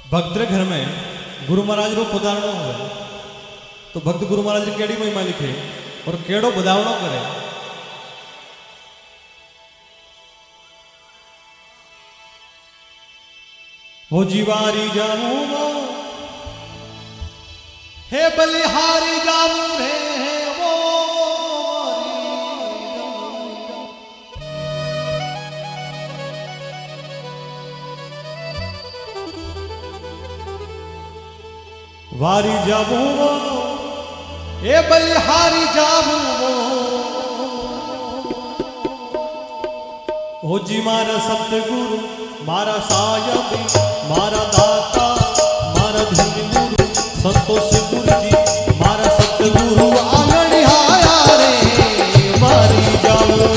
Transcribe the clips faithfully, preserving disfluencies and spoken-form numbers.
भक्त रे घर में गुरु महाराज रो पधारणो हुए तो भक्त गुरु महाराज की केड़ी महिमा लिखे और केड़ो बधावणो करे। वो जीवारी जामू वो हे बलिहारी जामू रे वो वारी जामू वो हे बलिहारी जामू वो हो जी मारा सतगुरु मारा सायब मारा दाता मारा धन गुरु संतोष गुरु जी मारा सतगुरु आंगन आया रे मारी जाओ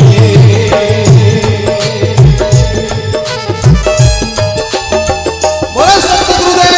बोलो सतगुरुदेव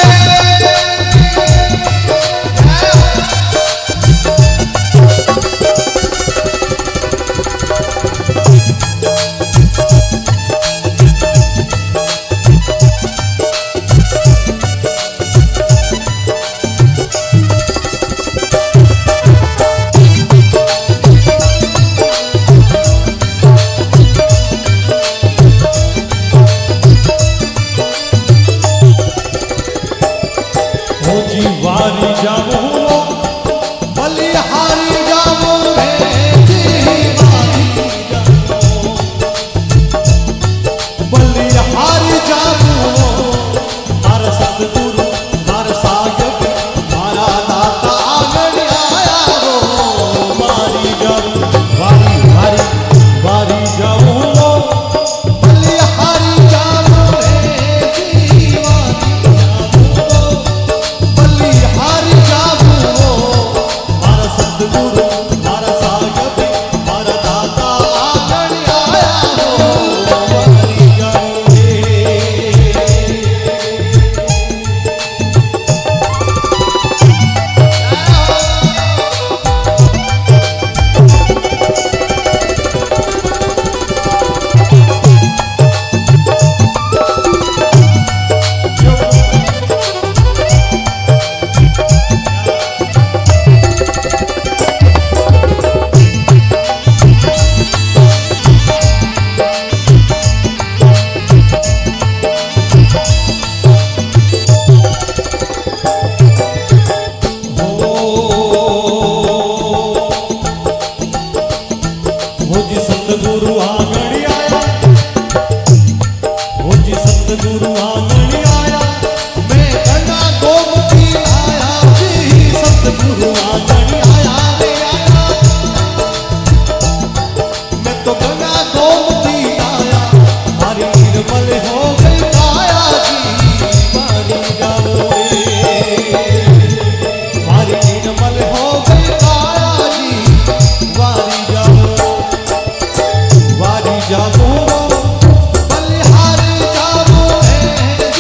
वारी जाओ बलिहारी जाओ रे वारी जाओ बलिहारी जाओ मारा सतगुरु मारा सायब मारा दाता आंगन आया वो वारी जाओ वारी वारी वारी जाओ बलिहारी जाओ रे वारी जाओ मारा सतगुरु मारा सायब मारा दाता आंगन आया वो वारी जाओ सतगुरु आंगन आया वो जी सतगुरु आंगन आया मैं गंगा गोमती आया जी सतगुरु आंगन आया रे आया मैं तो गंगा गोमती आया हरी निर्मल हो गई काया जी मारी जाओ रे हरी निर्मल हो गई काया जी वारी जाओ वारी जाओ बलिहारी जाओ रे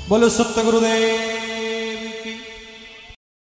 बोलो सतगुरुदेव